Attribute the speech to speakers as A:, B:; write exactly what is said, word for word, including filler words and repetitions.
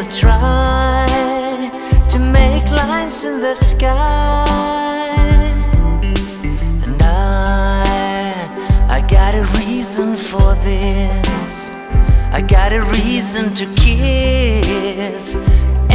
A: try to make lines in the sky. And I, I got a reason for this. I got a reason to kiss.